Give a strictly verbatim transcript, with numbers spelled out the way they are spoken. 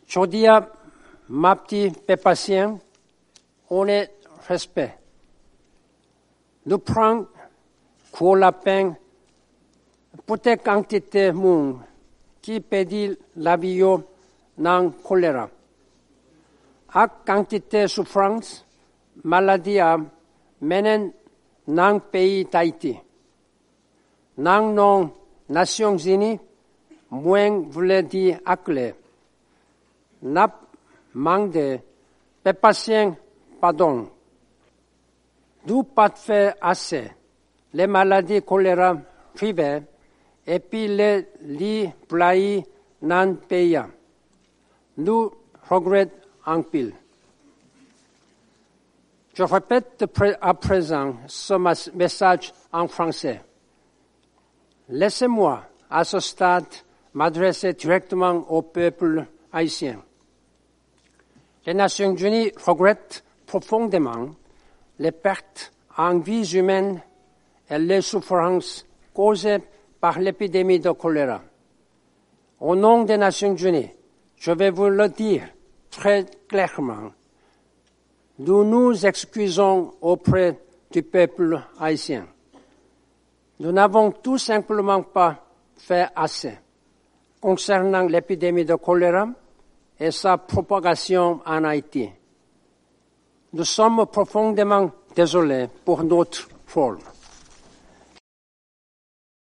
Jodia, ma petite pépatien, on est respect. Nous prenons pour la peine, peut-être quantité moun qui pédit la vie dans choléra. À quantité souffrance, maladie à menen dans pays d'Haïti. Dans nos Nations Unies, moins voulait dire aclé. N'a manque de patience, pardon. D'où pas de faire assez. Les maladies choléra privées et puis les lits plaïs non payants. Nous regrettons en pile. Je répète à présent ce message en français. Laissez-moi, à ce stade, m'adresser directement au peuple haïtien. Les Nations Unies regrettent profondément les pertes en vies humaines et les souffrances causées par l'épidémie de choléra. Au nom des Nations Unies, je vais vous le dire très clairement. Nous nous excusons auprès du peuple haïtien. Nous n'avons tout simplement pas fait assez concernant l'épidémie de choléra et sa propagation en Haïti. Nous sommes profondément désolés pour notre faute.